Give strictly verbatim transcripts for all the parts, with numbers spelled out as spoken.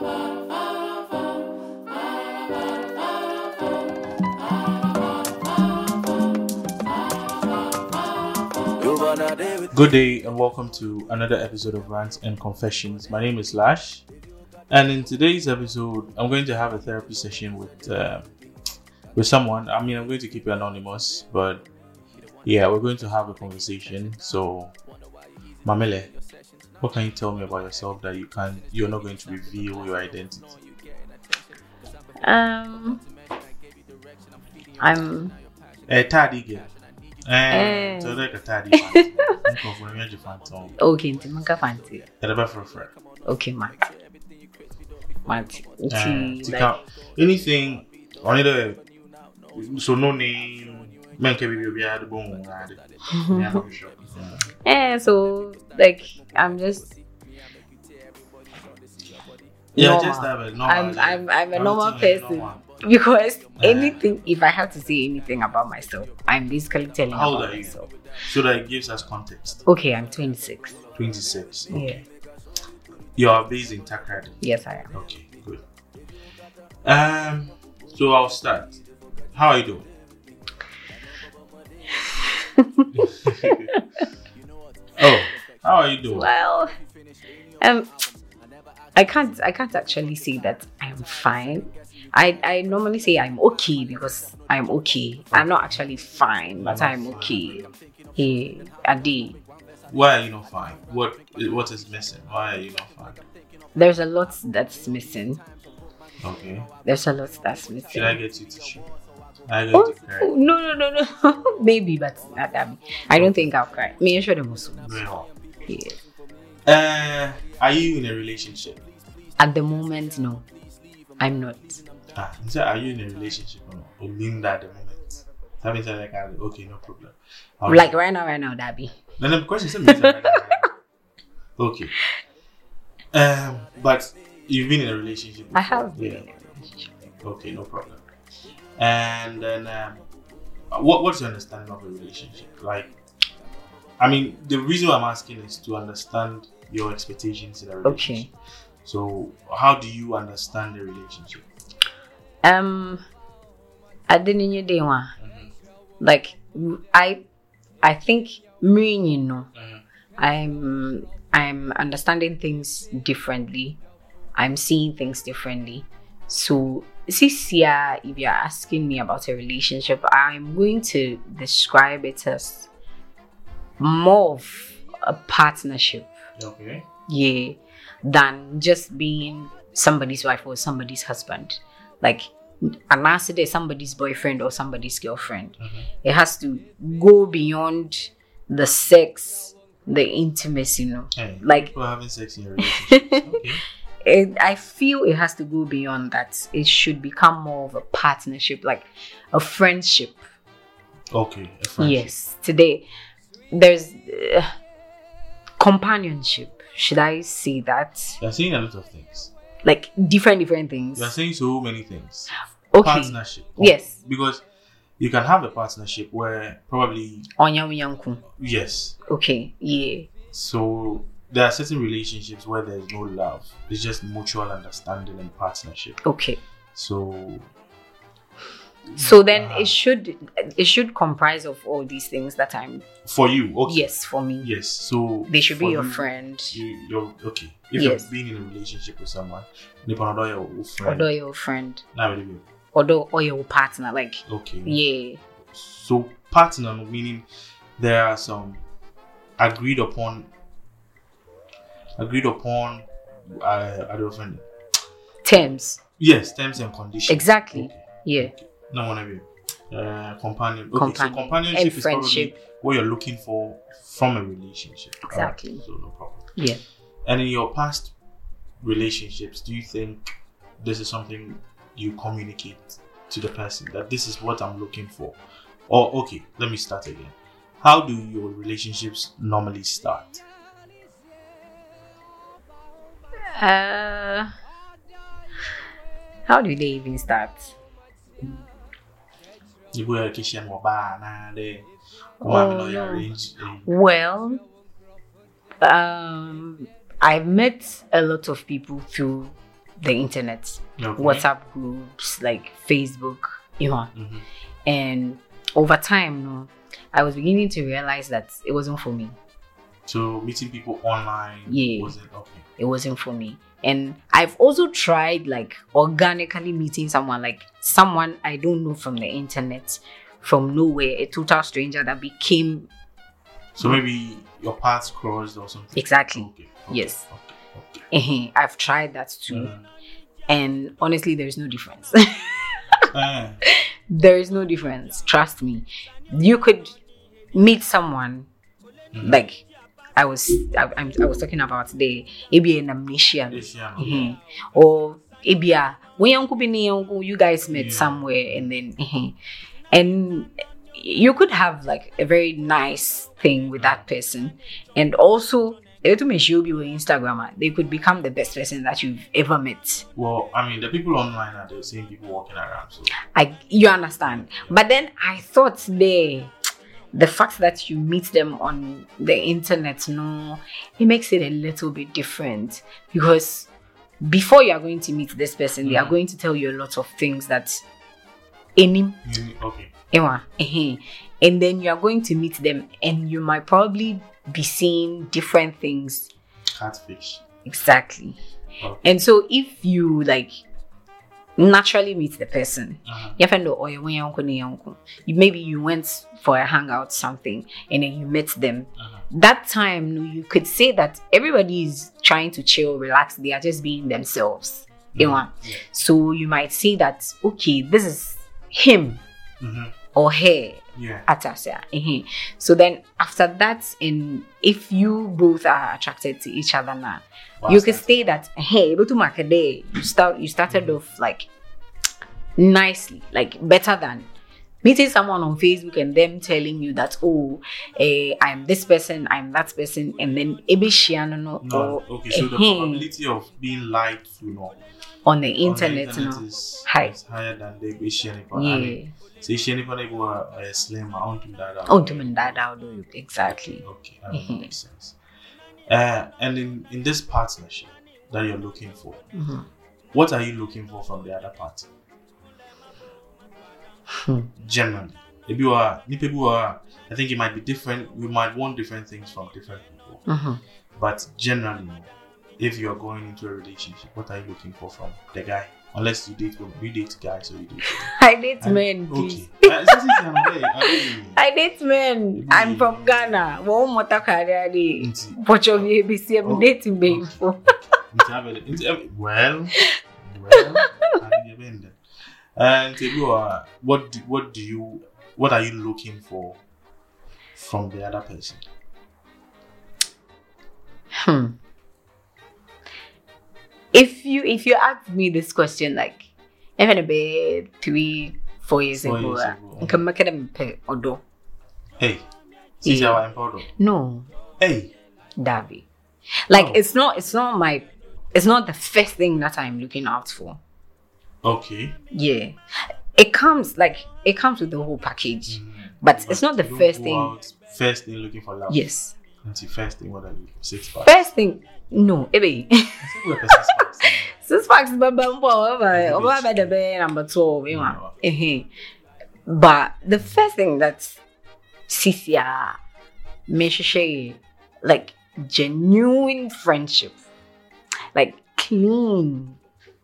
Good day and welcome to another episode of Rants and Confessions. My name is Lash, and in today's episode, I'm going to have a therapy session with uh, with someone. I mean, I'm going to keep it anonymous, but yeah, we're going to have a conversation. So, Mamele, what can you tell me about yourself that you can you're not going to reveal your identity? Um, I'm a taddy girl. Eh, so like a taddy. okay, Ntimanka fancy. Okay, man. Man, like anything on either. So no name. Man can be be at the bone. Eh, so like I'm just. Yeah, normal. just have a normal. I'm I'm I'm a normal person. Normal. Because anything, if I have to say anything about myself, I'm basically telling How about old are you? myself. So that it gives us context. Okay, I'm twenty-six. twenty-six. Okay. Yeah. You are based in Takrady. Yes, I am. Okay, good. Um, so I'll start. How are you doing? Oh, how are you doing? Well, um, I can't I can't actually say that I'm fine. I, I normally say I'm okay because I'm okay. I'm not actually fine, but I'm okay. Hey, Adi. Why are you not fine? What what is missing? Why are you not fine? There's a lot that's missing. Okay. There's a lot that's missing. Should I get you tissue? I get oh, to cry. Oh, no, no, no, no. Maybe, but not that. I don't think I'll cry. Me and sure the most. Yeah. Uh, are you in a relationship? At the moment, no. I'm not. Ah, so are you in a relationship or not? Or mean that at the moment? That means like, okay, no problem. I'll like right now, right now, Dabby. No, no, question is right now. Okay. Um, but you've been in a relationship before. I have been yeah. in a relationship. Okay, no problem. And then, um, what what's your understanding of a relationship? Like, I mean, the reason why I'm asking is to understand your expectations in a relationship. Okay. So, how do you understand the relationship? Um, I didn't know day one. Like, I, I think me, you know, mm-hmm. I'm, I'm understanding things differently. I'm seeing things differently. So, this year, if you're asking me about a relationship, I'm going to describe it as more of a partnership. Okay. Yeah. Than just being somebody's wife or somebody's husband. Like, unless it is somebody's boyfriend or somebody's girlfriend. Mm-hmm. It has to go beyond the sex, the intimacy, you know. Hey, like, people having sex in your relationship. Okay. It, I feel it has to go beyond that. It should become more of a partnership, like a friendship. Okay, a friendship. Yes. Today, there's uh, companionship. Should I say that? You're saying a lot of things. Like different, different things. You're saying so many things. Okay. Partnership. Yes. Because you can have a partnership where probably. Onyanyanku. Yes. Okay. Yeah. So there are certain relationships where there's no love. It's just mutual understanding and partnership. Okay. So. So then uh, it should it should comprise of all these things that I'm for you. Okay. Yes, for me. Yes. So they should be your you, friend. You, you're okay. If yes. you're being in a relationship with someone, you can order your friend. Order your friend. Not really. Order or your partner, like. Okay. Yeah. So partner meaning there are some agreed upon agreed upon uh, I don't know. Terms. Yes, terms and conditions. Exactly. Okay. Yeah. Okay. No one of you. Uh, companion. Okay, companion. So companionship and is friendship. probably what you're looking for from a relationship. Exactly. Right, so no problem. Yeah. And in your past relationships, do you think this is something you communicate to the person that this is what I'm looking for? Or okay, let me start again. How do your relationships normally start? Uh, how do they even start? Oh, no. Well, um, I've met a lot of people through the internet, Okay. WhatsApp groups, like Facebook, you know. Mm-hmm. And over time, no, I was beginning to realize that it wasn't for me. So meeting people online Yeah. wasn't okay. It wasn't for me. And I've also tried like organically meeting someone, like someone I don't know from the internet, from nowhere, a total stranger that became So maybe your paths crossed or something. exactly. Okay. okay, Yes. Okay. okay. Uh-huh. I've tried that too. Mm. And honestly, there's no difference. Ah. There is no difference. Trust me. You could meet someone Mhm. like I was I, I'm, I was talking about today, maybe an amnesia. Asian, Mhm. Or maybe a- when you be near, you guys met Yeah. somewhere and then mhm. and you could have like a very nice thing with that person, and also a little bit you'll be with Instagram, they could become the best person that you've ever met. Well, I mean, the people online are the same people walking around. So I you understand. But then I thought they the fact that you meet them on the internet, no, it makes it a little bit different, because before you are going to meet this person, they are Mhm. going to tell you a lot of things that any you, okay. Ewa, eh, and then you are going to meet them and you might probably be seeing different things. Catfish. Exactly. Okay. And so if you like naturally meet the person, Uh-huh. you find out, oh, you went uncle, you uncle. You maybe you went for a hangout something and then you met them. Uh-huh. That time, no, you could say that everybody is trying to chill, relax. They are just being themselves. You know? Yeah. So you might say that, okay, this is him Mm-hmm. or her. Yeah. Atasia. Uh-huh. So then after that, in if you both are attracted to each other now, Wow, you can that's- say that hey, go to market day. You start you started off like nicely, like better than meeting someone on Facebook and them telling you that oh, eh, I'm this person, I'm that person, and then ebishiano no No. or Okay. So the eh, probability of being liked, you know, on the on internet, the internet no. is, High. is higher than the Asian people. Yeah. I mean, so Asian people they go uh, slim. I don't do that. Oh, to mean that I'll do it. Exactly. Okay, that Mhm. makes sense. Uh, and in, in this partnership that you're looking for, Mhm. what are you looking for from the other party? Hmm. Generally, if you are, if you are, I think it might be different. We might want different things from different people, Mhm. but generally, if you are going into a relationship, what are you looking for from the guy? Unless you date women, you date guys, or you date women. I date And- men, please. Okay. Uh, it's easy, I'm there, I'm there. I date men. I'm from Ghana. Wo mota career di. Nti- Pocho bi bi si I'm Okay. dating babe. Nti abele- nti abe- Well, well, I think you're in there. And if you are, what do, what do you, what are you looking for from the other person? Hmm. If you if you ask me this question like even about three four years Four ago, years uh, ago. nka mmeka dem pe odo. Hey, since Yeah. you are empowered. No, Hey, Davi. Like Oh. it's not it's not my it's not the first thing that I'm looking out for. okay. Yeah. It comes like it comes with the whole package. Mhm. But it's not the you don't first go thing. out First thing looking for love. Yes. Until first thing, what are you? Six packs. First thing, no, ebe. I think we're six packs. Six packs, baba mpo, baba, Maybe baba, it's- baba, baba, number twelve, you know. Yeah. Eh, but the first thing that's Sisia, Meshishe, like genuine friendship, like clean,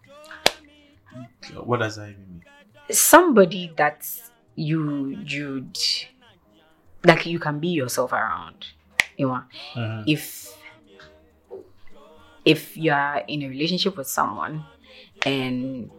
What does that even mean? somebody that you you'd like you can be yourself around, you know. Mhm. if if you are in a relationship with someone and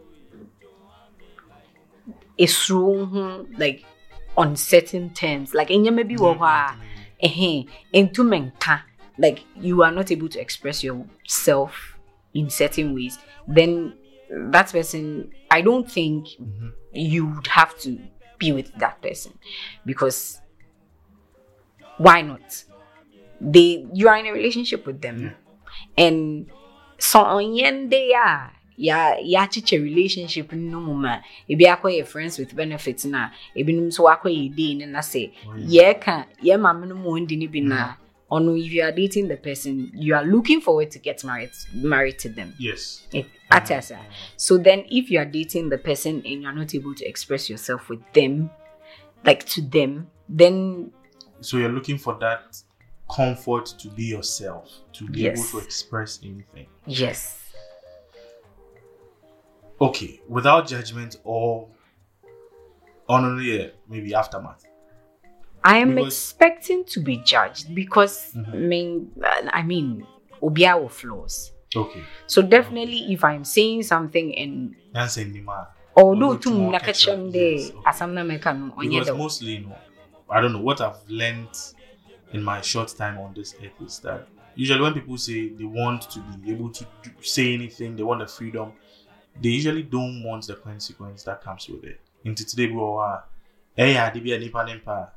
it's wrong like on certain terms like in maybe eh into menka like you are not able to express yourself in certain ways, then that person, I don't think Mhm. you would have to be with that person, because why not? They you are in a relationship with them. Yeah. And so on yende ya ya ya chiche relationship no mama ebi akwa friends with benefits na ebi num so akwa ye dey na say Oh, ye ka ye mama no mo ndi ni bi na or no, if you are dating the person, you are looking forward to get married married to them. Yes. It, mm-hmm. So then if you are dating the person and you're not able to express yourself with them, like to them, then so you're looking for that comfort to be yourself, to be yes. able to express anything. Yes. Okay, without judgment or only maybe aftermath. I am because, expecting to be judged because mm-hmm. I mean, I mean, obia will flaws. Okay. So definitely, okay. if I'm saying something and although to nakacham de asamna meka no because mostly, you know, I don't know what I've learned in my short time on this earth is that usually when people say they want to be able to do, say anything, they want the freedom, they usually don't want the consequence that comes with it. Into today, we are, hey, I did be a nipa nipa.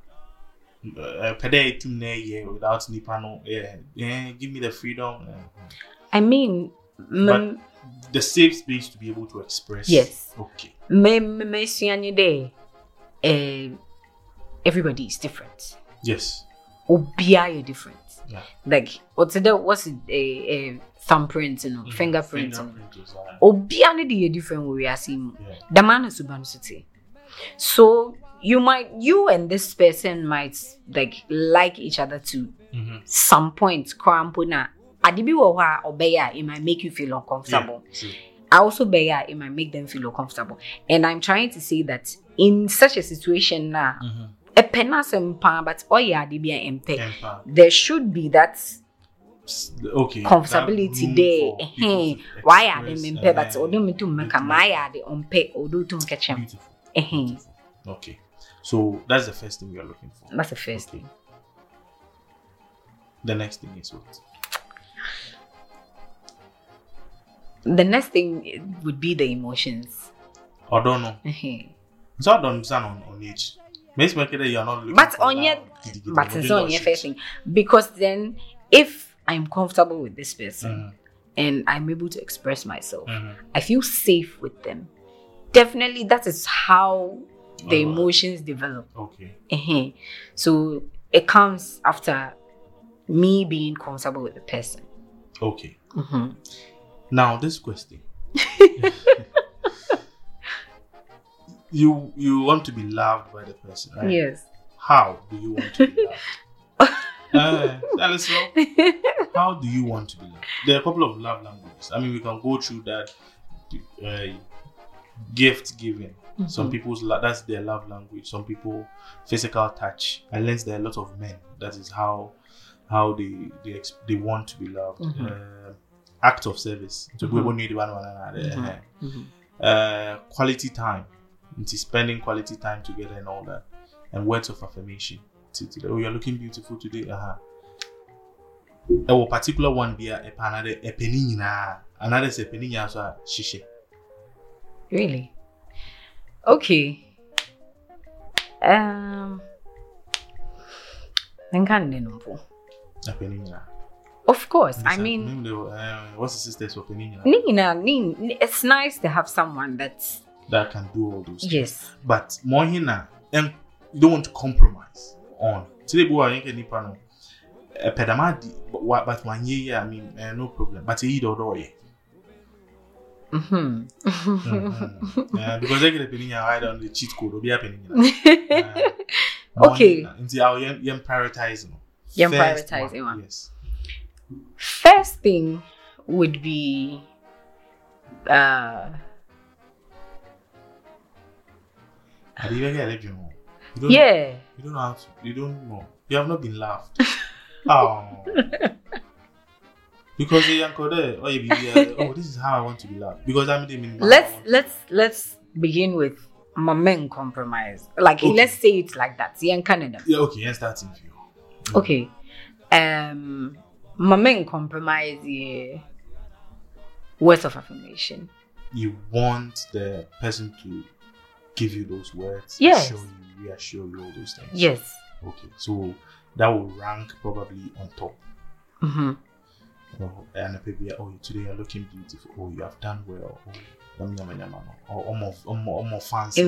Without nipa no, yeah, yeah, give me the freedom. I mean, but the safe space to be able to express. Yes. Okay. Me me me day. Uh, everybody is different. Yes. Obia is different. Yeah. Like what's it? What's it? A, a thumbprint, you know, mm-hmm. fingerprint. Fingerprint Obia is different. We are seeing. The man is subansity. So you might, you and this person might like like each other to mm-hmm. some point. Krampuna, adibi wawa obeya, it might make you feel uncomfortable. Yeah, I also beya, it might make them feel uncomfortable. And I'm trying to say that in such a situation now, a penas empa, but oh yeah, adibi empe, there should be that. Okay. Comfortability there. Hey, why are they empe? But odo me to make a maya de ompe odo to catch him. Okay, so that's the first thing we are looking for. That's the first okay. thing. The next thing is what? The next thing would be the emotions. I don't know. So I don't understand on, on each. Maybe you are not looking but for on your, but it's on your first thing. Because then, if I'm comfortable with this person mm-hmm. and I'm able to express myself, mm-hmm. I feel safe with them. Definitely, that is how the oh, emotions develop. Okay. Uh-huh. So it comes after me being comfortable with the person. Okay. Mm-hmm. Now this question. you you want to be loved by the person, right? Yes. How do you want to be loved? uh, tell us so. How do you want to be loved? There are a couple of love languages. I mean, we can go through that. Uh, gift giving. Mm-hmm. Some people's that's their love language. Some people physical touch. I learned there are a lot of men. That is how how they they they want to be loved. Mm-hmm. Uh, act of service. To people need one another. Uh, quality time. Into spending quality time together and all that. And words of affirmation. Oh, you're looking beautiful today. Uh-huh. A particular one be a another a penina. Another is a penina so shishe. Really? Okay. Um. Of course. I mean, uh, what's the sisters of Penina? Nina, Nina, it's nice to have someone that's that can do all those things. Yes. But Mohina, and you don't want to compromise on. Today, boy, I ain't nipa no. A pedamadi, but one year, I mean, uh, no problem. But he don't know it. Mm-hmm. mm-hmm. Yeah, because they get a penny hide on the cheat code, will be happening. Uh, okay. Until you you prioritize. You prioritize one. Yes. First thing would be uh. How do you get a you don't yeah. Know, you don't have. You don't know. You have not been laughed. Oh. Because the young code, oh, you be, uh, oh, this is how I want to be loved. Because I'm the let's let's let's begin with my men compromise. Like okay. Let's say it like that. Yeah, in Canada. Yeah, okay, yes, that's in view. Mm-hmm. Okay, um, my men compromise. Yeah, words of affirmation. You want the person to give you those words. Yes. Show you, reassure you, all those things. Yes. Okay, so that will rank probably on top. Mm-hmm. Oh, and maybe oh today you're looking beautiful. Oh, you have done well. Oh, or almost almost fancy.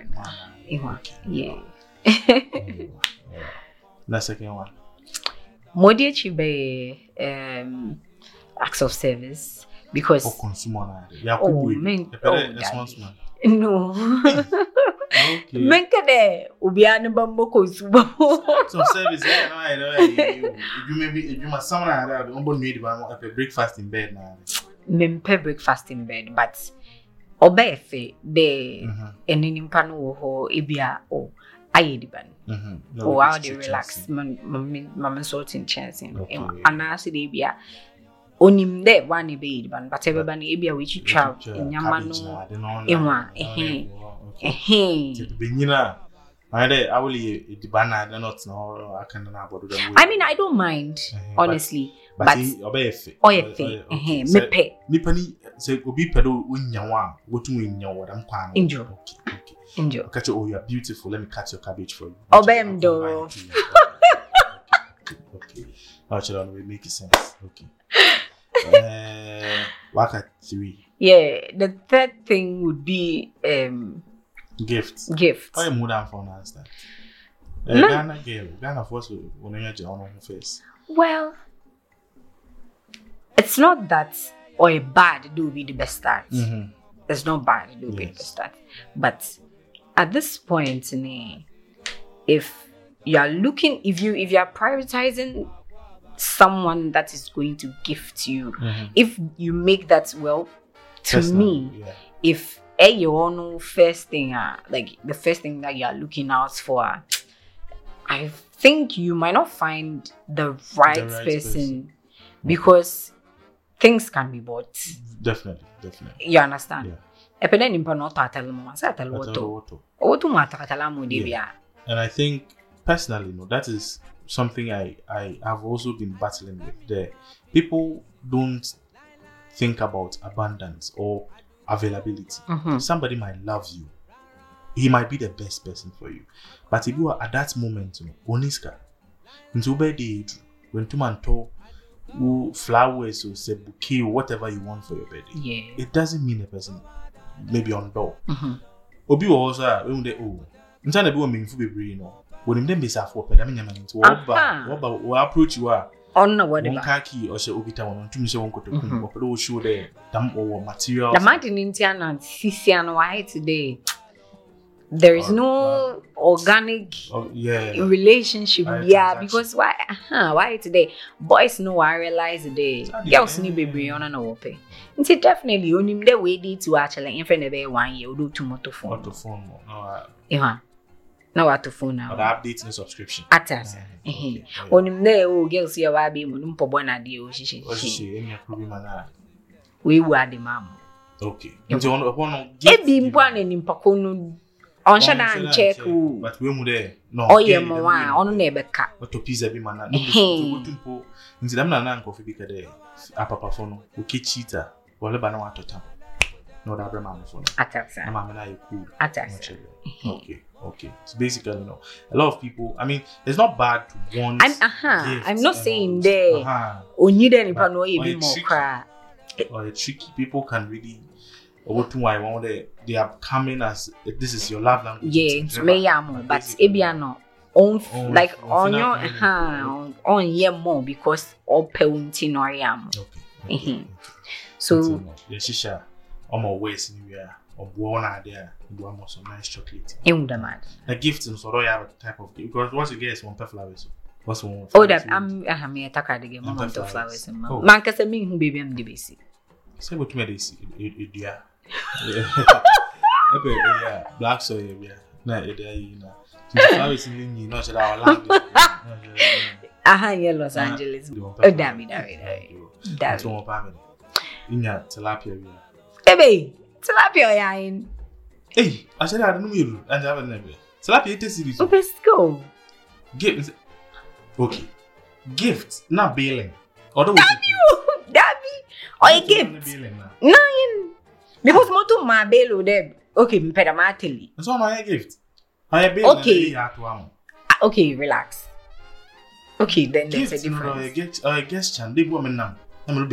Yeah. The second one. Modi be um acts of service because or consumer. Yeah, oh, men, oh, no. Okay. Menka de ubiane bambo consumer. So service, I know you you maybe you must someone that you need to breakfast in bed now. Mempe breakfast in bed, but obefe de enini pano ho ebia o ayediban. Mhm. Oh, how they relax. Mama mama sorting chance in. Ana se de bia onim de one be ban but everybody ebia we chicha nyama no enwa ehe ehe benyina I dey awuli the banner not no akanda na abodo da. I mean I don't mind honestly but obefe oyefe ehe mepe nipa ni say obi pedo onyawa wotum onyawa dam kwa no. Enjoy. Okay. Enjoy. Catch you, oh, you are beautiful. Let me cut your cabbage for you. Obem do. Okay. Actually, will make sense. Okay. Uh, waka three. Yeah, the third thing would be um gifts. Gifts. How you move down for understand? Uh, no. Ghana girl, Ghana first when you get on face. Well, it's not that or a bad do be the best start. Mm-hmm. It's not bad do yes. be the best start, but at this point, if you are looking, if you if you are prioritizing someone that is going to gift you, mm-hmm. if you make that well, to Personal, me, yeah. if a your own first thing, uh, like the first thing that you are looking out for, I think you might not find the right, the right person, person because things can be bought. Definitely, definitely. You understand? Yeah. And I think personally, no, that is something I, I have also been battling with. There, people don't think about abundance or availability. Mm-hmm. Somebody might love you, he might be the best person for you, but if you are at that moment, you know, Oniska, into birthday, when two man talk, flowers or say bouquet or whatever you want for your birthday, yeah, it doesn't mean a person. Maybe on door. Mm-hmm. Obi also when they oh, inside the be mean for be no. When them be sa for peda me nyama nti oba oba we approach you are on no what one kaki or say obi ta one tumi say one koto kun opedo wo show there dam or materials. The man didn't and sisi and why today there is no uh, organic oh, yeah, relationship. Yeah, because why uh-huh, why today boys know I realize today girls need baby on and open. It's definitely only the way to actually in front of one year do to motor phone. Motor phone no. Yeah. No what to phone now. Or the updating the subscription. Atas. Eh. Only there oh girls here why be mo mpo bona de o shishi. O shishi emi akubi mana. We were the mom. Okay. Nti ono ono e bi mpo an ni mpako no on shada and check o. But we mu there no. Oh yeah mo wa ono na ebeka. What to pizza bi mana. No mpo. Nti dam na na nkofi bi kede apapa phone o ke cheater. Wale ba na wa tota. No da brema mo phone. Atasa. Na mama na you cool. Atasa. Okay. Okay. So basically, you know, a lot of people, I mean, it's not bad to want I'm uh-huh. I'm not saying all, there uh-huh. or need any no even more cry. Or the tricky people can really or what why one they they are coming as this is your love language. Yeah, it's me yamo, but ebiano on like on your uh on year more because all painting or yam. Okay. okay. So the shisha on my waist anywhere. Or born idea, do almost some nice chocolate. In the man. The gift in so you have a type of gift because once you get one per flowers. What's one? Oh, that I'm a me attack again. One of flowers. Man, cause me who baby am the basic. Say what me this idea. Yeah, black soil yeah. Na idea you know. Flowers in you not our land. Aha, yeah, Los Angeles. Oh, damn it, damn it, damn it. One family. In your tilapia. Baby. Tilapia yain. Hey, I said I don't know you and I haven't never. Tilapia it is series. Let's go. Gift. Okay. Gift, not bailing. Other Damn you, Dabby. Or a gift. Nine. Because moto ma bailo deb. Okay, me peda mateli. That's all my gift. I bail. Okay. Okay, relax. Okay, then there's a difference. Gift, I guess chan they woman now.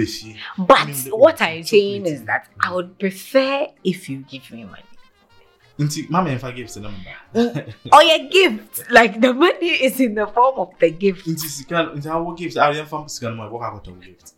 But what I'm saying is that I would prefer if you give me money. Inti, mama and gift the number. Oh, your gift. Like the money is in the form of the gift. Inti sikan, inti how gifts are you from sikan mo what about gift?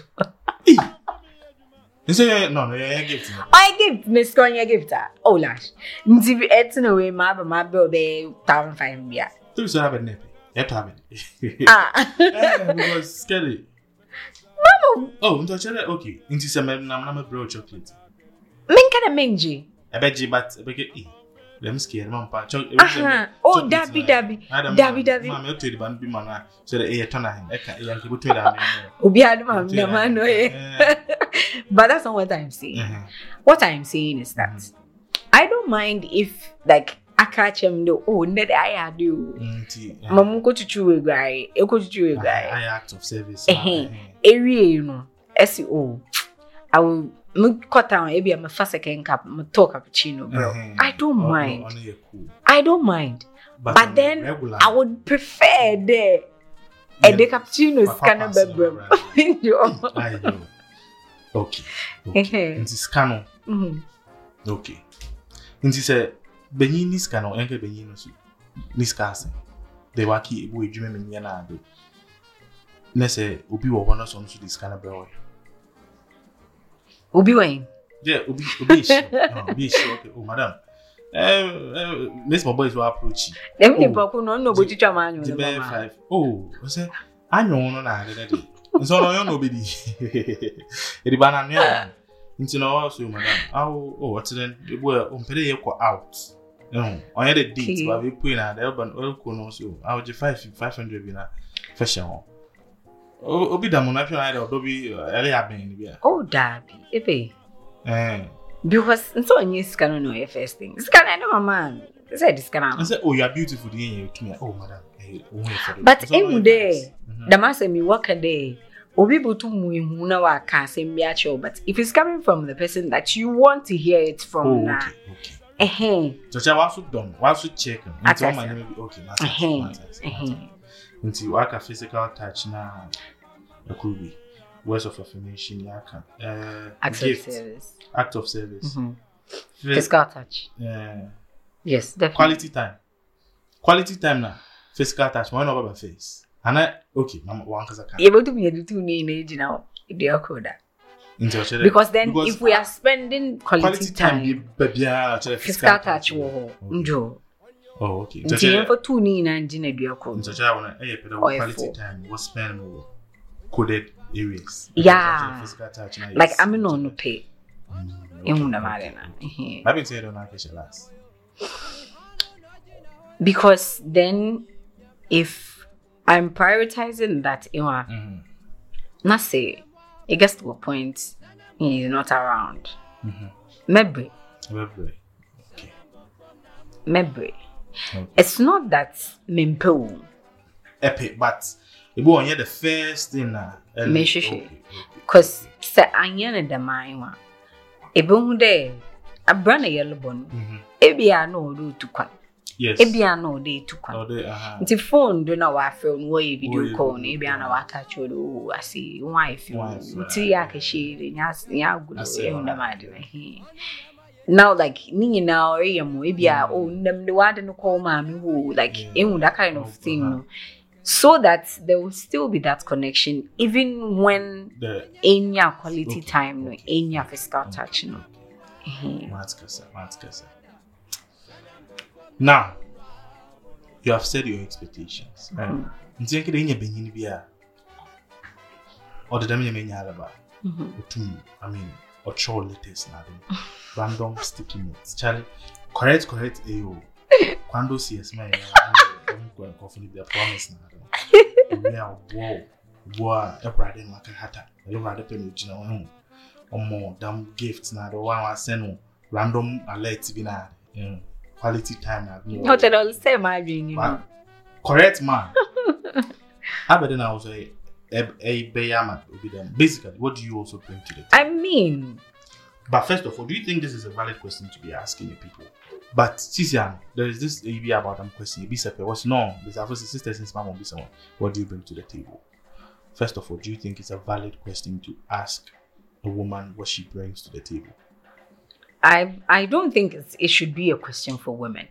You say no, no, your gift. I gift, Miss Konya gift. Oh, lash. Inti it's no way, my my bill be thousand five yeah. Do so have a nip. Yet have it. Ah, because scary. Mama. Oh, into chere okay. Inti se me na na bro chocolate. Min kana menji. I bet you, but I bet you. Let me scare mom. Aha. Oh, Dabby, Dabby, Dabby, Dabby. Mama, you tell the band be man. So the air turn ahead. I can't. I can't tell that. Obi had mom, the man. But that's not what I'm saying. What I'm saying is that I don't mind if like I catch him though. Oh, net I do. Mom go to chew a guy. You go to chew a guy. I act of service. Eh, area, you know. S E O. I will. Me cut down maybe I'm a first second cup, me talk cappuccino, bro. Uh-huh. I don't Oh, mind. no, cool. Cool. I don't mind. But, But um, then regular, I would prefer the and the cappuccino is Papa kind of pass, bro. right. I know. Okay. Okay. Mhm. Nti scano. Mhm. Okay. Nti se benyi ni scano enke benyi no so. Ni scase. De waki ebu edwuma me nya na ado. Na se obi wo hono so no so di scano bro. Obi Wayne. Yeah, obi obi is no, obi is okay. Oh madam. Eh, Miss my boys will approach you. Dem ni Oh. poko no no boji chwa manyo The no bear mama. five. Oh, I say anyo no na de de. So no you no be di. E di bana no. Nti no so madam. Oh, oh what then? The boy on pede ye ko out. No, on the date Okay. but we put na the urban oil ko no so. I would five five hundred bi na fashion. Oh, obi da mo na hwe na de obi ele aben bi. Oh, Dabby. Epe. Eh. Because so onye scan no your first thing. Scan I know my man. Say this I scan. said, oh, you are beautiful. The you to me. Oh, madam. Hey, oh, for But every day, the man say me work a day. Obi butu mu ihu na wa ka asem bi a che, but if it's coming from the person that you want to hear it from Oh, na. okay, okay. Eh. So, I was done. Was check. Until my name be okay. Eh. Eh. Until work physical touch na. It could be words of affirmation. Yeah, can. Uh, Act of gift, service. act of service. Mm-hmm. Phys- Physical touch. Uh, Yes, definitely. quality time. Quality time na. Physical touch. Why not about face? And I okay. Mama, one cause I can. You able to me do two ni age now. They are coda. Until Because then because if we are spending quality, quality time, time, baby, uh, physical touch wo njo. Oh, okay. Nti yen for two ni na nji na dua ko. So I want to put Or quality four. time was spent more coded areas. Yeah. Physical touch. Now Like yes. I'm no no pay. Ehun na mare na. Eh. I've been saying don't like it last. Because then if I'm prioritizing that Iwa, Mhm. not say it gets to a point he's not around. Mhm. Maybe, Very. Okay. maybe. Okay. It's not that mempo. Epic, but it was on the first thing na. Me hwehwe. Cause say anya the mind wa. Ebon de abrana yellow bon. Mhm. Ebia no do to kwan. Yes. Ebia no de to kwan. Oh, they aha. Nti phone do na wa film wo ye video Wo call ye na video ebia na wa catch you asi wife you. Wife, Nti ya ka share nya nya gudu Ase, e hunda ah. ma de na he. Now like ni na ore ye mo ebia oh ndam de wa de no call ma me wo like Yeah. e hunda that kind of Oh, thing uh-huh. no. So that there will still be that connection even when The enya quality Okay, time no okay. enya physical touch no. Mhm. Mats kasa, Mats kasa. Now, you have said your expectations. Mhm. Nti nke de nya benyin bia. Or the damn menya alaba. Mhm. Otum, I mean, or show letters na dem. Random sticky notes. Charlie, correct, correct. Ayo. Quando C S man, I'm going to confirm the promise na dem. We are wow, wow. Everybody in Makahata. Everybody pen you know one. Omo damn gifts na the one I send random alerts bi na. Mm. Quality time na. no. Not at all say my dream you know. But correct man. How about then I was a a a bayama obi dem. Basically, what do you also bring to the table? I mean, But first of all, do you think this is a valid question to be asking your people? But Cician, there is this A B about them question. A B separate. What's no? There's a sister since mom will be someone. What do you bring to the table? First of all, do you think it's a valid question to ask a woman what she brings to the table? I I don't think it's, it should be a question for women.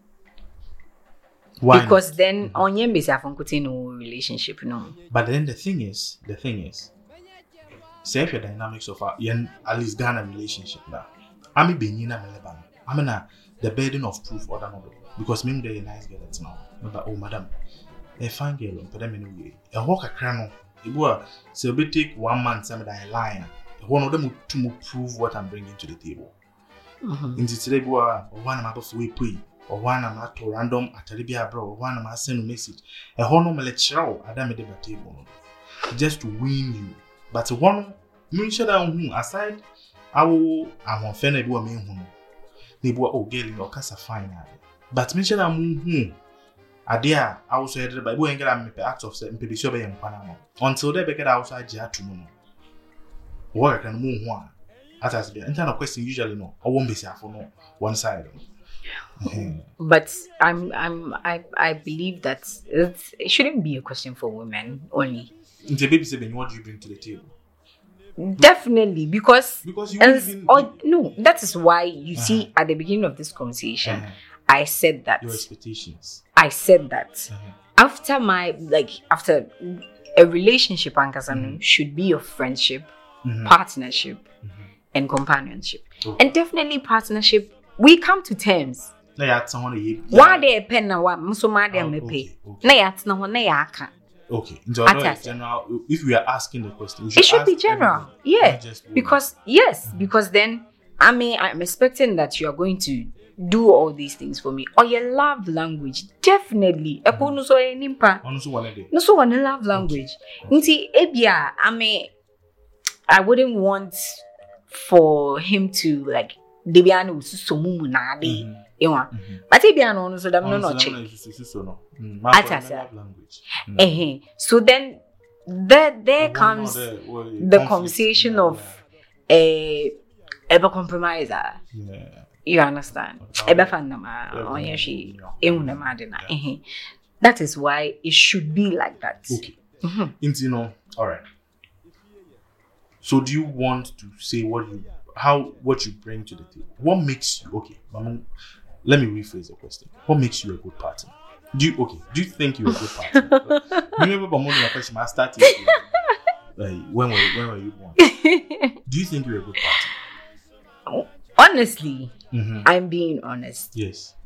Why? Because not? Then mm-hmm. on your no relationship, no. But then the thing is, the thing is, say if your dynamics of a at least Ghana relationship now. I'm a Benina Meleba. I mean, the burden of proof or another. Because me, they're a nice girl that's now. But oh, madam, a fine girl, but I'm in a way. A walk a crano. It was so we take one man, some of that lion. One of them to prove what I'm bringing to the table. Mm-hmm. In the today, or one I'm about to pay, or one I'm at random at a Libya bro, or one I'm at send a message. A honor lecture at the table just to win you. But one, me shut down aside. I will, I'm offended with me. They were all getting your casa fine. But mention a moon. A dear, I was headed by going to make the acts of certain Pediciobe and Panama until they get outside Jatuno. Work and moon one. As I the internal question usually no, I won't be safe for no one side. But I'm, I'm, I, I believe that it's, it shouldn't be a question for women only. In the baby saying, what do you bring to the table? Definitely, because because you as, even, or, no, that is why you uh-huh. see at the beginning of this conversation, uh-huh. I said that your expectations. I said that uh-huh. after my like after a relationship, Ankasano mm-hmm. should be of friendship, mm-hmm. partnership, mm-hmm. and companionship, okay. and definitely partnership. We come to terms. Na ya someone ye. Why they pen na wa muso ma dey me pay. Na ya tna ho na ya aka. Okay, so general, if we are asking the question, should it should be general, yeah. Because yes, mm-hmm. because then I mean I'm expecting that you are going to do all these things for me. Or your love language, definitely. Epo no so enimpa. No so one day. No so one love language. Nti ebia, I mean, I wouldn't want for him to like debiano so mumu na de. But ebia no so them no no check. Uh-huh. So then there there comes the conversation of a ever compromiser. Yeah. You understand? That is why it should be like that. Okay. Mm-hmm. You know, all right. So do you want to say what you how what you bring to the table? What makes you okay? Let me rephrase the question. What makes you a good partner? Do you okay? Do you think you're a good partner? Remember, but more than a question, I started. Like when were when were you born? Do you think you're a good partner? Honestly, mm-hmm. I'm being honest. Yes.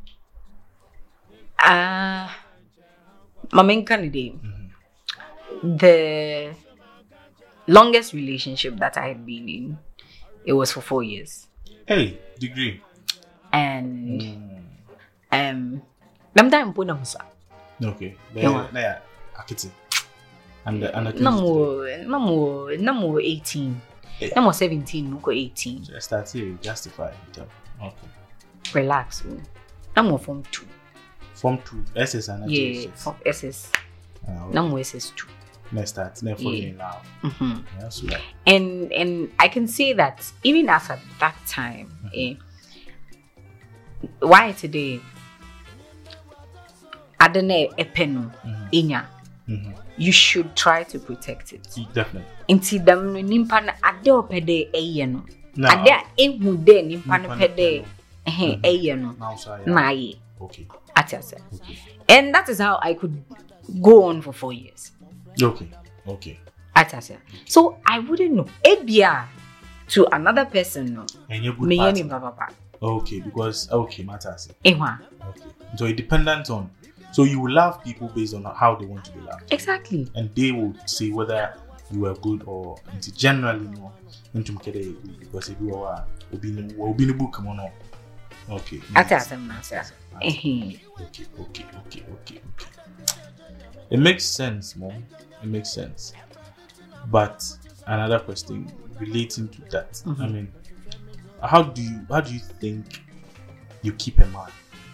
Uh my main candidate. Mm-hmm. The longest relationship that I had been in, it was for four years. Hey, degree. And mm. um I'm time put on okay. There, there, akiti. And the and the no more, no more, no more eighteen. Yeah. No more seventeen, no go eighteen. Just start here, justify it. Okay. Relax. No more form two. Form two. S S and yeah, form S S. Ah, okay. No more S S two. Next start, never falling yeah. in love. Mm-hmm. Yeah, so like. And and I can say that even as at that time, mm-hmm. eh, why today? I don't know a pen inya. You should try to protect it. Definitely. Inti dam no nimpa na ade opede eye no. Ade ehu de nimpa no pede eh eye no. Na ye. Okay. Atasa. Okay. And that is how I could go on for four years. Okay. Okay. Atasa. So I wouldn't know. Ebia to another person no. And you good partner. Okay, because okay, matters. Ehwa. Okay. So it dependent on. So you will love people based on how they want to be loved. Exactly. And they will say whether you are good or generally no. Because if you are will be in the book, no. Okay. Atasa answer. Okay, okay, okay, okay, okay. It makes sense, Mom. It makes sense. But another question relating to that. Mm-hmm. I mean, how do you how do you think you keep a man?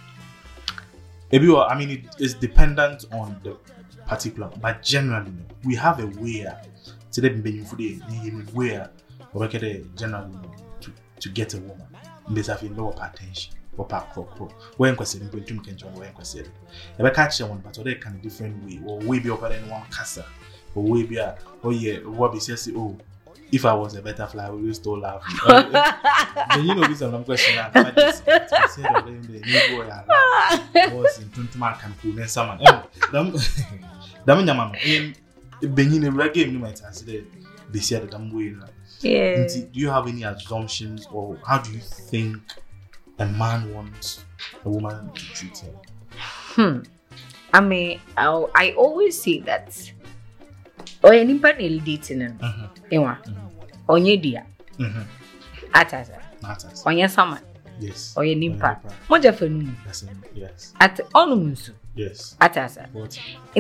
I mean, it is dependent on the particular, but generally, we have a way today where we generally to to get a woman. There's a lower attention. Or pack crop. When considering between Kenjo or when considering. If I catch one, but they can different way, or way be over in one casa, or way be a oh yeah, what be says oh, if I was a butterfly, I would just still laugh. Then you know this is a question. I just said of them, the new boy I was in Tuntuman Cancun and someone. Damn, damn, in Benin, a game, you might say they said that I'm going. Yeah. Do you have any assumptions, or how do you think a man wants a woman to treat him? Hmm. I mean, I, I always say that. Or anybody dating him. You know, on your dear. Atasa. Matters. On your summer. Yes. Or your nimpa. Moja for noon. Yes. At Onumunsu. Yes. Atasa. What?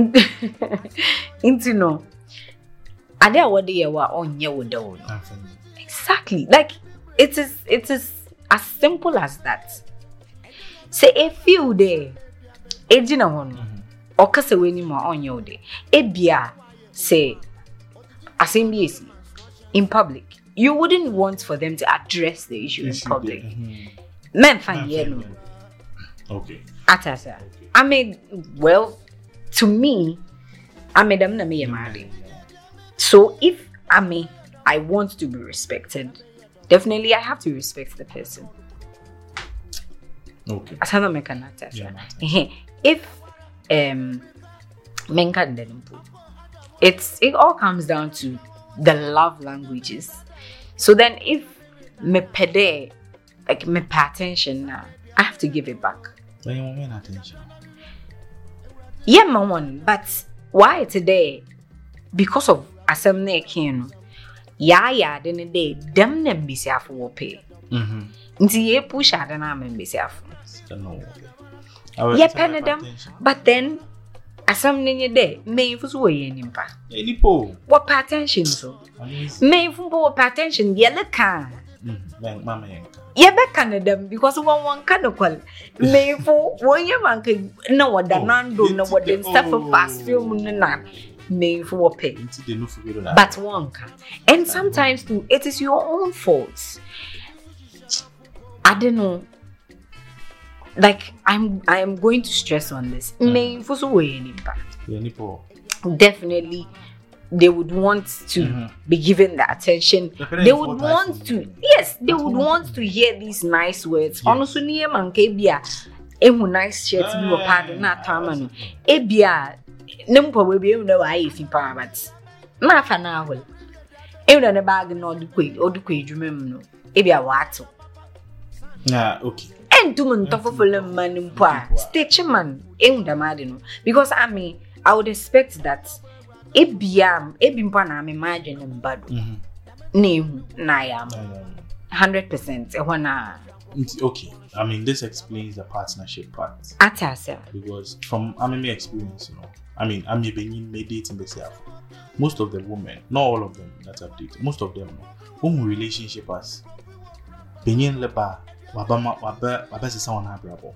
Into no. Are there what they were on your window? Exactly. Like it is it is as simple as that. Say a few day, a dinner one, or cause a winning more on your day. A beer, say, as in B S C, in public. You wouldn't want for them to address the issue, issue in public. Mm-hmm. Men find yellow. Okay. Atasa. Okay. I mean, well, to me, I made them me married. So if I mean I want to be respected, definitely I have to respect the person. Okay. As I make an if um it's it all comes down to the love languages. So then if me pede like me pay attention now, I have to give it back. When you want attention. Yeah, my one, but why today? Because of asem na ekin ya ya de ne day dem na mbisiafo wo pe mhm nti ye push ada na mbisiafo no ye pen dem but then asem ne day me fuso wo ye nimpa enipo wo pay attention so me fu wo pay attention ye le kan mhm mama yenka ye be kan dem because one one kan kwal me fu wo ye man kan na wada nando na wada stuff fast film na me for pay. But one can. And sometimes too, it is your own fault. I don't know. Like I'm I am going to stress on this. Me for so way an impact. Definitely they would want to mm-hmm. be given the attention. They would want to yes, they would want to hear these nice words. Also near man kebia emu nice shirt be wa pardon na tamano. Ebia Numpo will be able to buy if you but not for now. Even on the bag and all the quid or the quid, remember, if you are what? Yeah, okay. And two months of a man in poor stitch man in the madino because I mean, I would expect that if Biam, if Bimpana, I'm imagining bad name, Nayam, hundred percent. Okay, I mean, this explains the partnership part. Atasa. Because from I mean, experience, you know. I mean, I'm being made dating myself. Most of the women, not all of them that I've dated, most of them, whom relationship as being leba, wabama, wabe, wabe se someone have bravo.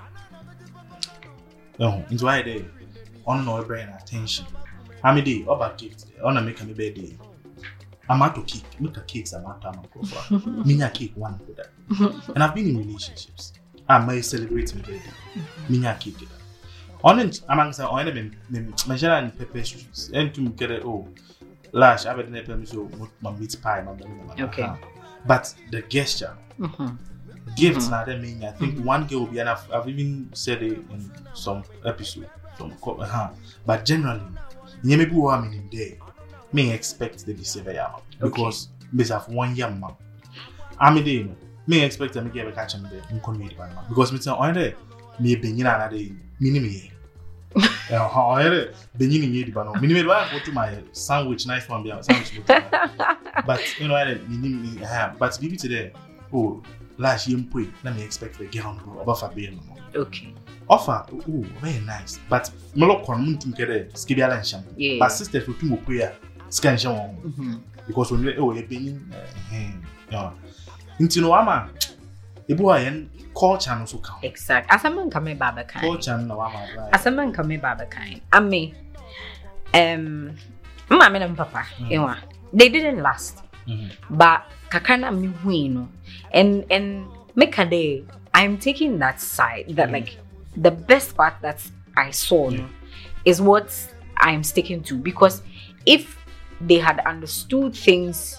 No, into why they on no brain attention. How many day about gift? On a make a birthday. I'm out to cake. Look at cakes. I'm out to go for. Minya cake one for that. And I've been in relationships. I may celebrate my birthday. Minya cake. On it, among some on them, measure and pepper streets. And to get it, oh, lash, I've been a so my meat pie, my okay. But the gesture, mm-hmm. gifts, mm-hmm. now that mean I think mm-hmm. one girl will be enough. I've even said it in some episode, some uh, but generally, you may be warm in day, may expect the behavior because because of one young man. I'm a day, may expect them to get a catch on the because me on there, me being another day. Minimi. How I had beginning you, but no, minimum go to my sandwich, nice one, sandwich. But you know, I didn't have, but maybe today, oh, last year, let me expect the girl above a bill. Okay. Offer, oh, very nice, but Molok on Muntum Kere, Skibial and Sham. But sisters for two queer, scan because when oh, a being, yeah, into no ama, a boy culture no so count. Exact. As a man come baba kind. Culture no ama. As a man come baba kind. I mean, um, mama and papa, you know, they didn't last. Mm-hmm. But kakana mi win, and and make a day. I'm taking that side. That mm-hmm. like the best part that I saw yeah. no, is what I'm sticking to because if they had understood things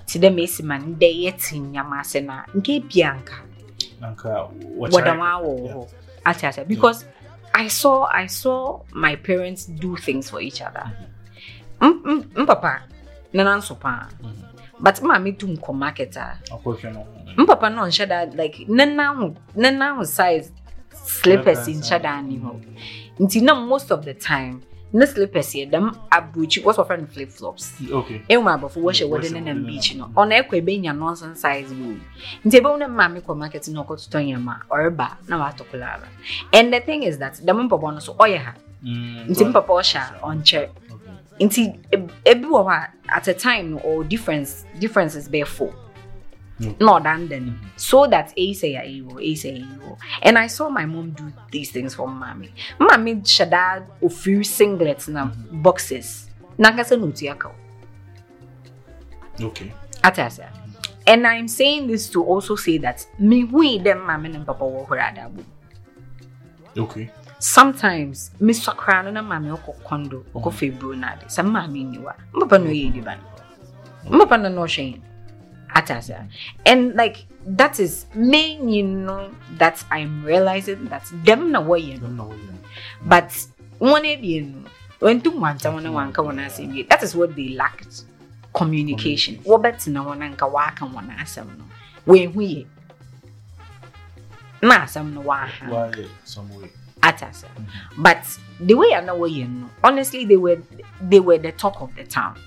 ti de mesi man de yeti nyama ase na nke bianka Anka wadama wo atiasa because yeah. I saw I saw my parents do things for each other. Mm mm papa nana nso pa. But mama tum ko marketer. Mm papa no nshada like nana nana size slippers in shada ni ho. Nti na most of the time no slippers here them abuchi what's our friend flip flops. Okay. E ma before wash e wode na beach no. On ekwe be nya nonsense size wo. Nti be una mama ko market no ko to nyama or ba na wa tokulaba. And the thing is that the papa no so oye ha. Nti papa sha on chair. Nti ebi wo at a time or difference differences be four. Mm. No than then mm-hmm. So that a say a will a say a and I saw my mom do these things for mommy. Mommy shada a few singlets na mm-hmm. boxes. Nakasa no tiaka. Okay. Atasa. And I'm saying this to also say that me we them mommy and papa wo hurada. Okay. Sometimes me sokra na mommy oko kondo oko febru na de. Some mommy niwa. Papa no ye diban. Papa no no shame. Atasa. And like that is me, you know, that I'm realizing that them na way but one you when two months I wanna wanka wanna say that is what they lacked. Communication. What better na wanna nka waka wanna asam no. When we na asam no wa some way. Atasa. But the way I know way you know, honestly they were they were the talk of the town.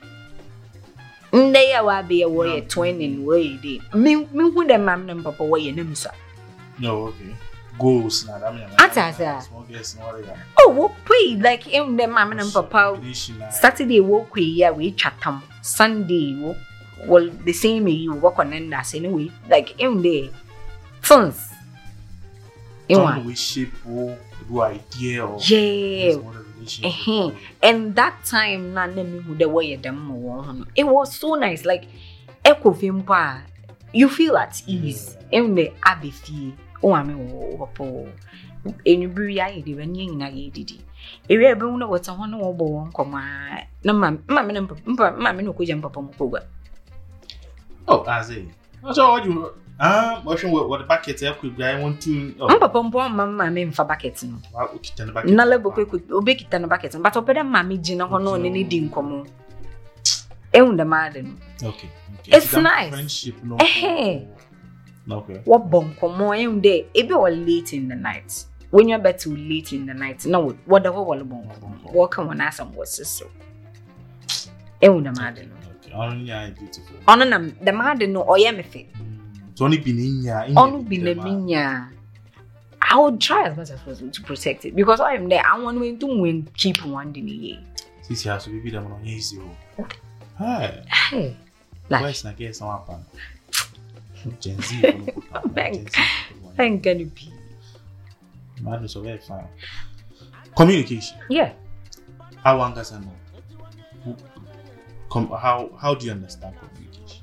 Ndey awa be a way twinning way de. Me me who the mam and papa way in himself. No, okay. Goals na I mean. Atasa. Oh, what pay like him the mam and papa. Saturday walk we ya we chatham. Sunday walk well the same you walk on and that's anyway. Like him there. Sons. In we shape or do idea or yeah. Uh-huh. And that time na name who the way them it was so nice like echo vimpa you feel at ease in the abefi o ame wo popo enubiri ayi de when yin na ye didi ewe ebe hu na wata ho na wo bo won koma na ma ma me na ma me no ko jam papa mo ko oh aze so what you ah motion what the bucket e ko gba won tin oh papa mpo mama me mfa bucket no wa o kita na bucket na lebo ko obe kita na bucket but opeda mama gina ho no ne di nkomo e hu da made no okay okay it's nice friendship no eh okay what bon komo e hu de e be all late in the night when you're better late in the night no what the whole bon what can one asam was so e hu da made no okay only I beautiful ono na the made no oye me fe so only bininya only bininya I would try as much as possible to protect it because I am there. I want to win keep one day. This has to be them on easy. Hey, hey, like na get some happen. Gen Z, bank, thank God you be. Madness so very fine. Communication. Yeah. How long does I know? Come, how how do you understand communication?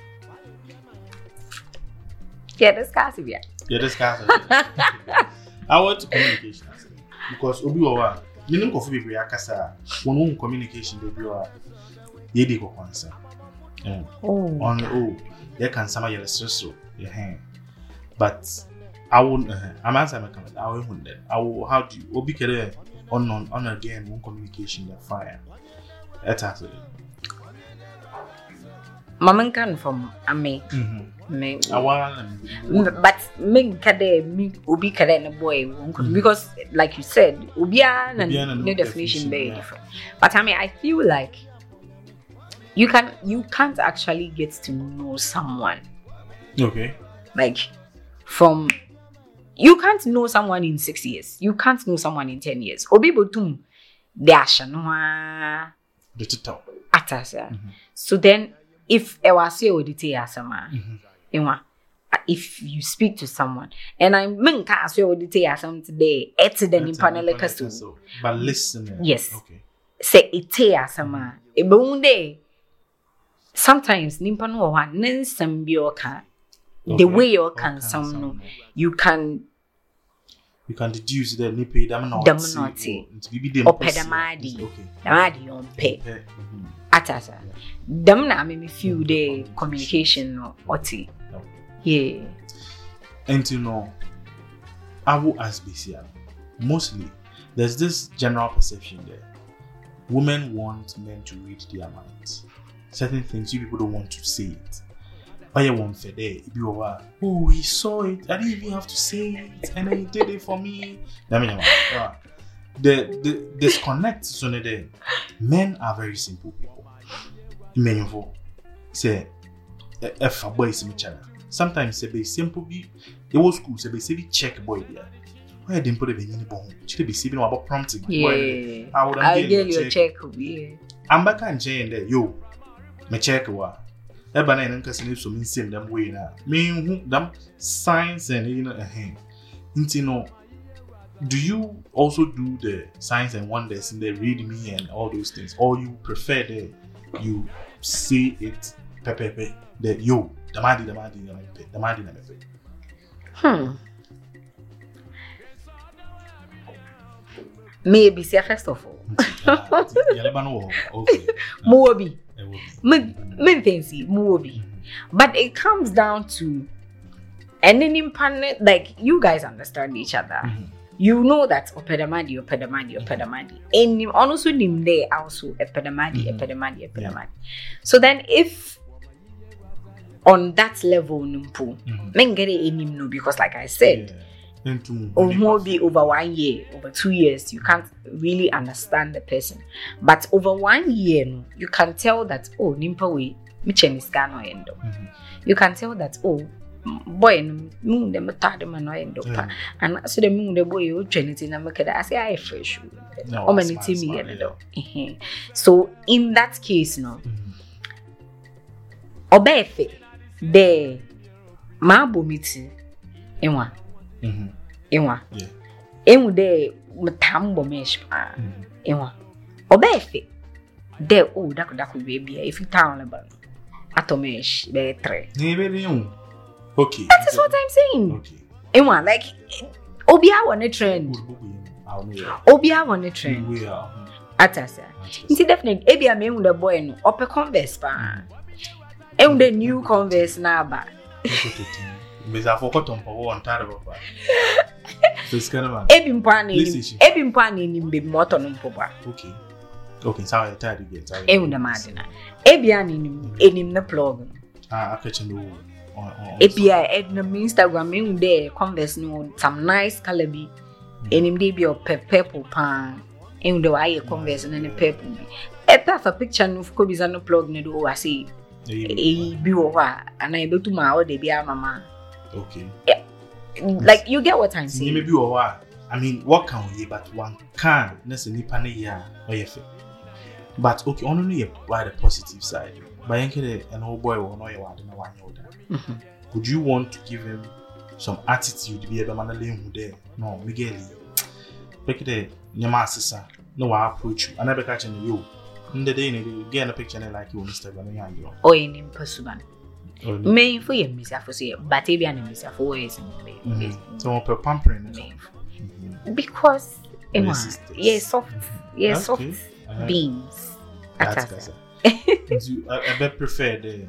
Yeah, this guys yeah. Yeah, this guys. I want to communication because obi owa meaning kofu be akasa won won communication dey be owa ye dey ko kwansa eh oh on oh they can sama your so your hand but I won't uh, I'm answer my comment I will that I will how do you obi kere on on on again one communication that fire that's it mama kan from ame mhm me I want but me kade me obi kade na boy mm-hmm. Because like you said obia na no definition very yeah. Different but I mean I feel like you can you can't actually get to know someone okay like from you can't know someone in six years you can't know someone in ten years obi botum de ashanwa the tutor atasa mm-hmm. So then if I was here with the asama if you speak to someone and I mean can't say with the asam today it's the panel so but listen yes okay say it asama e be sometimes nimpa no wa nensam bi oka the way you can some no you can you can deduce that nipa dam not dam not to be dem opedamadi okay damadi on pay Atasa. Them na me feel the communication no oti. Yeah. And you know, I will ask B C R. Mostly, there's this general perception there. Women want men to read their minds. Certain things you people don't want to say it. Oh, yeah, one for there. Oh, he saw it. I didn't even have to say it, and then he did it for me. I mean, uh, the the disconnect so there. Men are very simple people. Meaningful. Say, if a boy is me channel. Sometimes say be simple be. The old school say be say be check boy there. Why didn't put it in the bone? Should be saving about prompting. Yeah. I would I'll get your check. Yeah. I'm back and Jane there. Yo, me check wa. Eba na nka se so min sim them way na. Me hu them signs and you know eh. Nti no. Do you also do the signs and wonders in the read me and all those things, or you prefer the you say it pepepe the yo damadi damadi damadi damadi damadi. Hmm. Maybe say first of all. Okay. Muobi. Me me fancy Muobi. But it comes down to any impanel like you guys understand each other. Mm-hmm. You know that opedamadi, opedamadi, opedamadi. And also nim there also opedamadi, opedamadi, opedamadi. So then if on that level numpu, men get it in no because like I said, yeah. Or maybe over one year, over two years, you can't really understand the person. But over one year, you can tell that oh, nimpa we michen is gano endo. You can tell that oh, boy, moon them tired man no endo pa. And so the moon the boy you trinity na make that I say I fresh. No, oh, many me endo. So in that case, no, obefe de ma bomiti enwa. Mm-hmm. Enwa. Yeah. Emu de mtambo mesh pa. Enwa. Obefe. De oh that could that could be if you town about atomesh be three. Okay. That is what I'm saying. Okay. Enwa like Obia on a trend. Obia on a trend. We are. Atasa. It's definitely Ebia me the boy no ope converse pa. Emu the new converse na ba. Because I forgot on power on tired of so it's kind of man. Ebi mpani, ebi mpani ni mbe moto no mpoba. Okay. Okay, so I tired again. Sorry. Ewu na madina. Ebi ani ni enim na plug. Ah, I catch no on on. Ebi I ed na Instagram ewu there converse no some nice color bi. Enim dey bi o purple pan. Ewu dey why converse na ne purple bi. Eta fa picture no ko bi za no plug ne do I say. Eh bi wo wa ana e betu ma o dey bi mama. Okay. Yeah. Like you get what I'm saying. Maybe or I mean, what can we? But one can. That's a nipa ya or your But okay, only by the positive side. By any an old boy will know you are one year. Would you want to give him some attitude to be a man who there? No, Miguel. Pick it, your master. No, I approach you. I never catching you. In the day, you get a picture like you on Instagram. Oh, in impossible. Me for you, Miss Afose, but maybe I'm Miss Afose. So, per pampering because, yes, soft, yes, soft beans. That's I bet prefer the.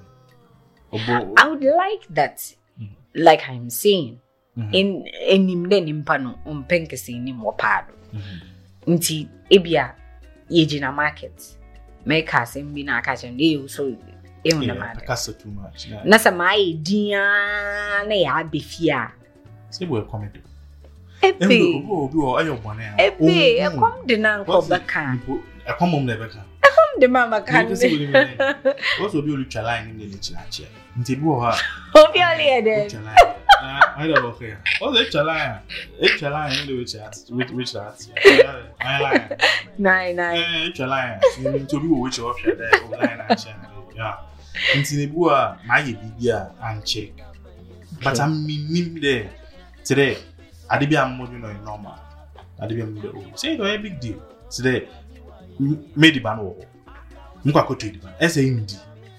I would like that, like I'm saying, in any then in pano on penkasi ni mo pado. Nti ebia yejina market make us in bina catching you so. Yeah, because too much. Na sama idea na ya befia. Say we come do. Epe. Obi obi ayo bone. Epe, e come de na nko baka. E come mom na baka. E come de mama kan. What's obi olu chala ni le chila che. Nti bi o ha. Obi oli e de. Ah, I don't know here. What's it chala? E chala ni le which at which which that. I lie. Nine nine. Eh, chala. Ni to bi wo which option there. O lie na che. Yeah. Ntinebu a ma ye bibia and check. But I'm minim there. Today, ade bia ammodu no normal. Ade bia mbe o. Say no a big deal. Today, made the ban wo. Mkwa ko trade ban. Ese indi.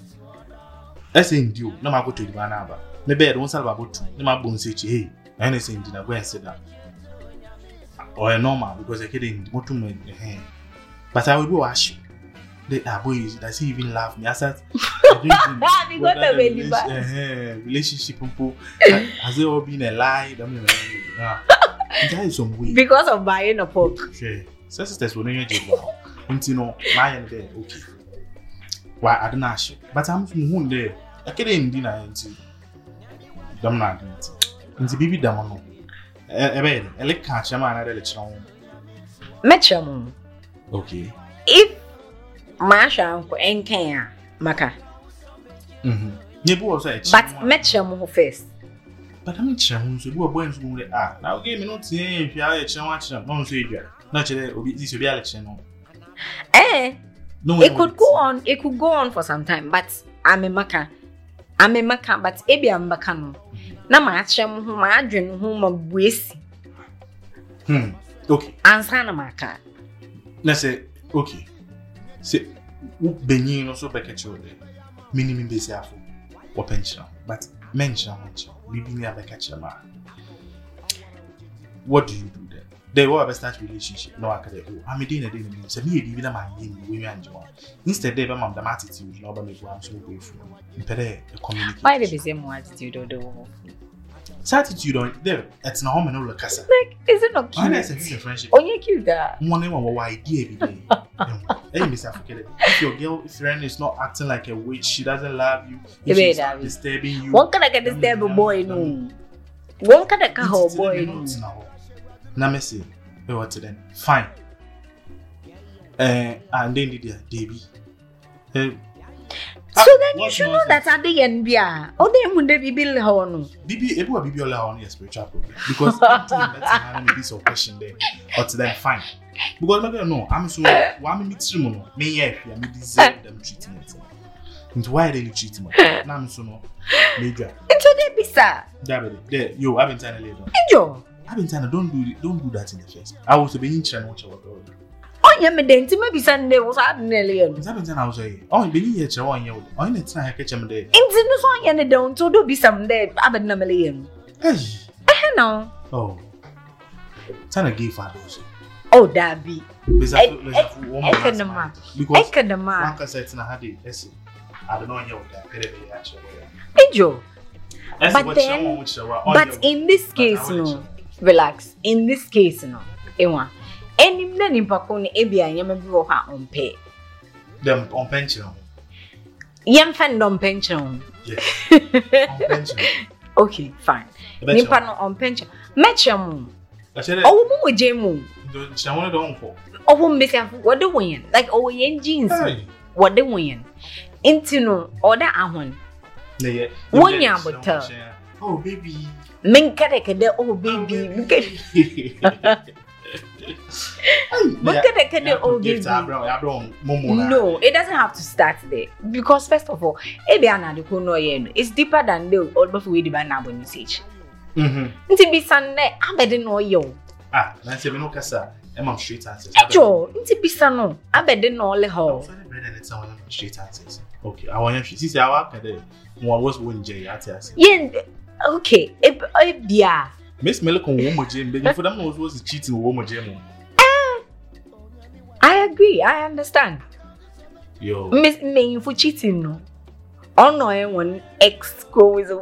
Ese indi o. Na ma ko trade ban na ba. Me be don salva botu. Na ma bon sechi hey. Na ese indi na go and sit down. Or normal because I kid indi motu me eh. But I will go ask you. the ah boy, does he even love me? I said, because the baby back. Relationship, has it all been a lie? I mean, that is some way. Because of buying a pork. Sure. Sisters will not get well. Until no, my and there, okay. Why I don't ask you, but I'm from whom there. I can't even dinner into them not into baby damano. A bed, a lick catch a man at a lecture. Metcham. Okay. If Masha uncle ain't care, Maka. Mm-hmm. Nebu was a But Metcham who first. But I'm chum, so you were born from the ah. Now give me not saying if you are a chance, no say you. Naturally, this will be election. Eh, no, it could go on, it could go on for some time, but I'm a Maka. I'm a Maka, but Ebi am Bakano. Na my chum whom I dream whom a waste. Hmm, okay. Answer Maka. Let's say, okay. Say, Benin also back at your minimum base or pension, but mention, maybe near back at your man. What do you do then? They will have a start relationship. No, I can do. I'm a dinner dinner. So me even my name we and John. Instead, they have the attitude. Nobody will am so grateful. Impede communicate. Why they be same more attitude or do? Attitude on there. It's not home and all the casa. Like, is it not cute? Why is a friendship? Oh, you cute that. One name of idea every day. Hey, Miss Africa. If your girl friend is not acting like a witch, she doesn't love you. If she's not disturbing you. One can I get disturb a boy no. One can I get a boy no. Now me say, what then? Fine. Uh, and then did Debbie. Uh, so then you should know that at the end, yeah. Oh, then would they be Bill Horn? Bibi, Ebu Bibi Ola on your spiritual problem because that's having a piece of question there. But then fine. Because I don't know. I'm so why me meet you no? Me yeah, me deserve them treatment. And why they treat me? Now I'm so no. Major. Into the bisa. David, there you haven't time later. Enjoy. I've been telling don't do don't do that in the first. I was being trying watch our dog. Oh, yeah, me denti maybe Sunday was happening earlier. I've been telling I was saying, oh, being here, one year old. Oh, it's not a catch him there. Into no song, and don't do be some day. I've been a million. Hey, I know. Oh, Tana gave her those. Oh, that be. Because I can the man. I can the man. Like I said, it's not had it. Listen, I don't know you that. Could be actually. Enjoy. But then, but in this case, no. Relax. In this case, no. Ewa. Any nani pakoni ebi anyame bi wo ha on pay. Them on pension. Yam fan on pension. Yes. On pension. Okay, fine. Nipa no on pension. Mechem. I said. Oh, mo jemu. Do someone don for. Oh, mo be say what the win. Like oh yen jeans. What the win. Intino order ahon. Yeah. One ya butter. Oh baby. Min kada kada oh baby. Min kada. Min kada kada oh baby. No, it doesn't have to start there because first of all, ebi anade ko no ye. It's deeper than the all before we the ban na boni stage. Mhm. Nti bi sanne abede no yo. Ah, na se me no kasa. Am am straight answers. Ejo, nti bi sano abede no le ho. Straight answers. Okay, I want you see say I kada. One was one J at us. Yeah, okay. If if yeah. Miss Melikon woman Jim, but for them was was cheating woman Jim. I agree. I understand. Yo. Miss me for cheating no. Oh no, I want ex go is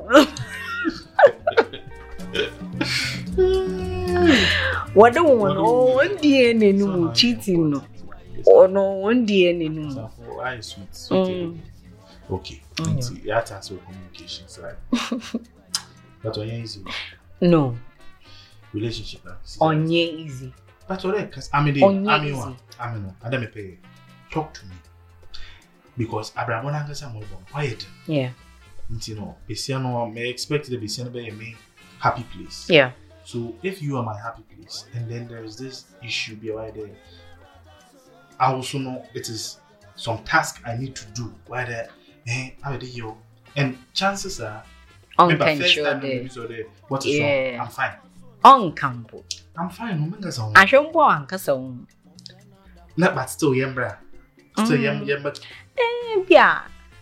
what do one oh D N A no cheating no. Oh no, one D N A no. So I sweet. Okay. Mm-hmm. You have to answer communications, right? But on easy. No. Relationship. On easy. But alright, because I'm in the I'm in one. I'm in one. And let me pay. Talk to me. Because Abraham won't answer more quiet. Yeah. You know, Besiano may expect the Besiano be a happy place. Yeah. So if you are my happy place, and then there is this issue be right there, I also know it is some task I need to do. Why there? Eh, how do you? And chances are, remember first time there, what is yeah. wrong? I'm fine. On campo. I'm fine. No matter what. I shouldn't go on cause um. Not but still yam bra. Still yam yam but. Eh, yeah.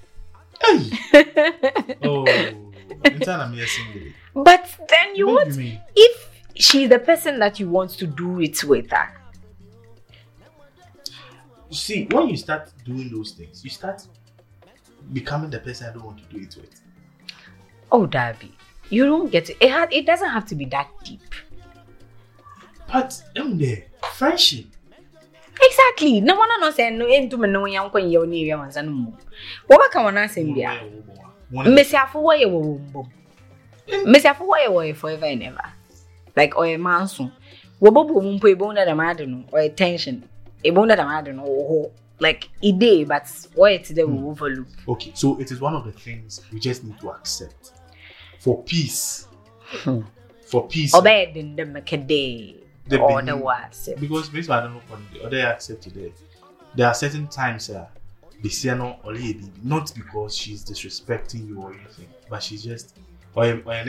Hey. Oh, I'm single. But then you what want you if she's the person that you want to do it with her. you see, when you start doing those things, you start becoming the person I don't want to do it with. Oh, Darby, you don't get it. It, ha- it doesn't have to be that deep. But in there, friendship. Exactly. No one knows saying no into me no young when you're near ones and more. What can one say? Miss Afaway wombo. Miss Afaway forever and ever. Like or a manson. Wobo won't pay bone that I'm adding or attention. A bone that I'm adding or like a day, but why today we overlook. Okay, so it is one of the things we just need to accept for peace. Hmm. For peace. Obey the make a day. The or the was because basically I don't know what the other accept today. There are certain times uh, Bisiano or lady, not because she's disrespecting you or anything, but she's just or or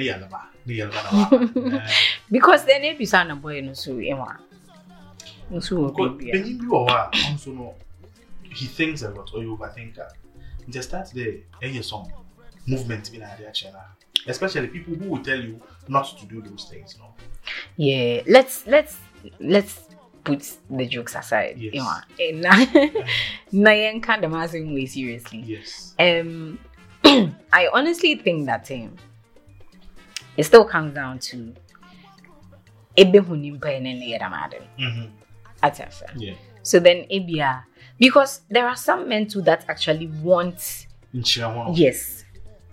because then if you son a boy no so Emma. No so baby also know he thinks a lot or you overthink her. Just start there, a song movement in their channel. Especially people who will tell you not to do those things, no. Yeah, let's let's let's put the jokes aside. Yes. You know, Nayan can't imagine way seriously. Yes. Um, I honestly think that um, it still comes down to ebe hunimpa enene yadamade. Mhm. Atasa. Yeah. So then ebia because there are some men too that actually want. Yes.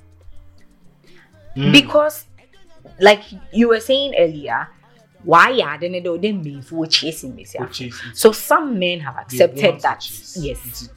Mm. Because, like you were saying earlier, why are they not them for chasing this? So some men have accepted that. Yes.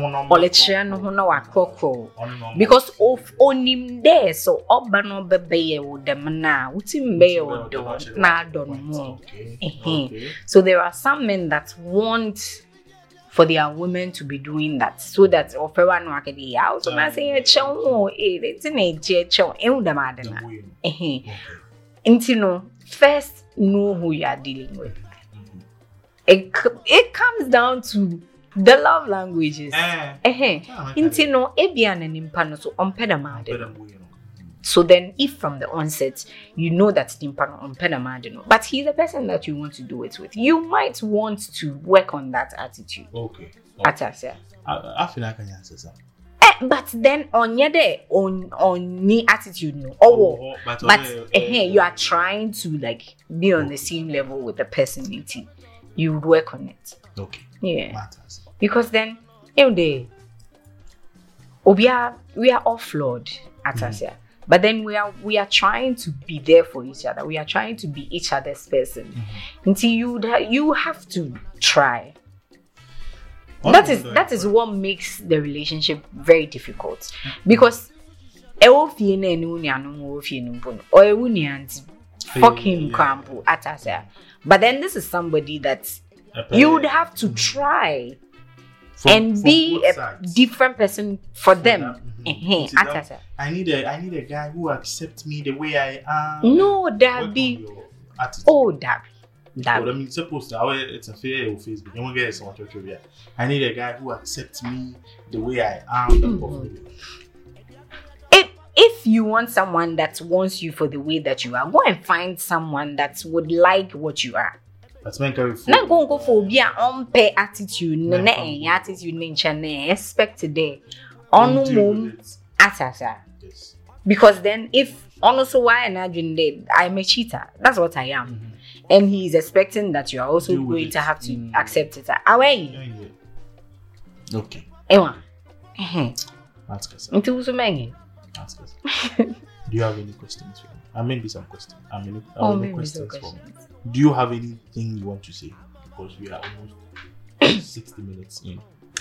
Because of onim there, so obano bebe with them now. Utim na don't know. So there are some men that want for their women to be doing that so that offer one market out so I say a chow it's in a chow in the madana. Eh, and you know, first know who you are dealing with. It it comes down to the love languages. Eh, and you know, ebian and impano so on pedamade. So then, if from the onset you know that the impano on pedamade, but he's the person that you want to do it with, you might want to work on that attitude. Okay. Okay. I, I feel like I can answer that. Eh, but then on your day on on the attitude no. Oh, oh but, but uh, eh, uh, you are trying to like be on okay. the same level with the personality. You would work on it. Okay. Yeah. Matters. Because then, you know, we are we are all flawed at us here. But then we are we are trying to be there for each other. We are trying to be each other's person. Mm-hmm. Until you you have to try. Oh, that is that is what makes the relationship very difficult. Mm-hmm. Because fuck him crampo at us. But then this is somebody that you would have to try for, and for be a sides. Different person for, for them. Mm-hmm. that, I need a I need a guy who accepts me the way I am. No, Darby. Oh, Darby. Darby. I mean, suppose it's a fair or Facebook. You won't get someone to career. I need a guy who accepts me the way I am. Mm-hmm. If if you want someone that wants you for the way that you are, go and find someone that would like what you are. That's my carry. Not go go for be an unpaid attitude. No, no, attitude. No, expect today. On mum atasa. Yes. Because then if honestly why and I'm a cheater. That's what I am. Mm-hmm. And he is expecting that you are also Deal going to have to mm. accept it. Away. Okay. Ewa. That's good. Into so many. That's good. Do you have any questions for me? I mean be some questions. I mean I oh, have questions, questions for me. Do you have anything you want to say? Because we are almost sixty minutes in.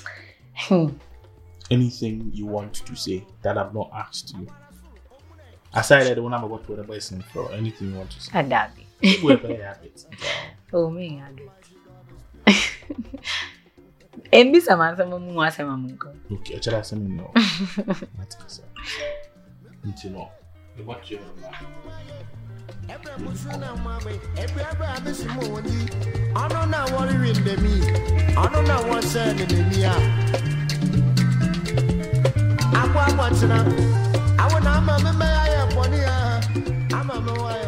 Anything you want to say that I've not asked you? Aside the one I'm about to whatever is in for, anything you want to say? Adabi. Oh, me, I do. And be some answer, Mamma, some okay, I try to say no. That's good. Until no. What you I don't know what you in the me. I don't know what's saying in the me. I'm watching. I want to. I'm a